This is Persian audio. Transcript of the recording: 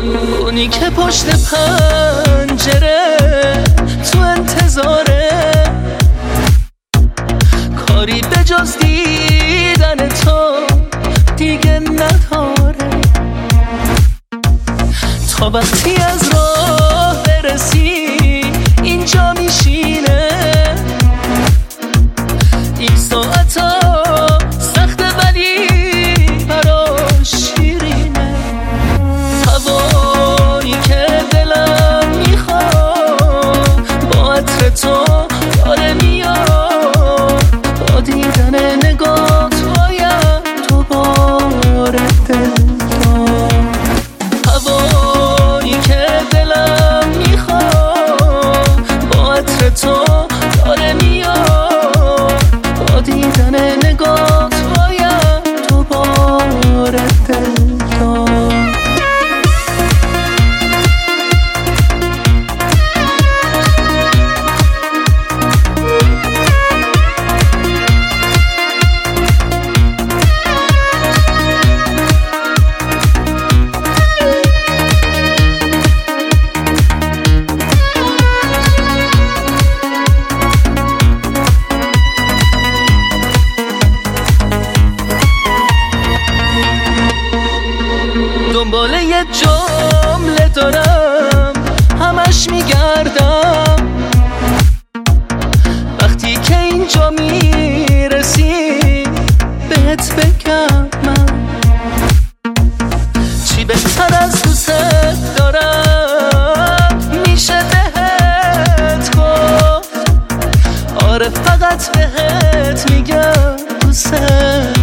اونی که پشت پنجره تو انتظاره، کاری به جز دیدن تو دیگه نداره. تا وقتی از راه برسی اینجا میشینه، این ساعتا سخته ولی براش شیرینه. هوایی که دلم میخواد با عطر تو داره میاد، با دیدن نگاه باید دوباره دل داد. هوایی که دلم میخواد با عطر تو داره میاد، با دیدن نگاه باید دوباره دل داد. دنبال یه جمله دارم همش میگردم، وقتی که اینجا میرسی بهت بگم من چی بهتر از دوست دارم میشه بهت گفت. آره فقط بهت میگم دوست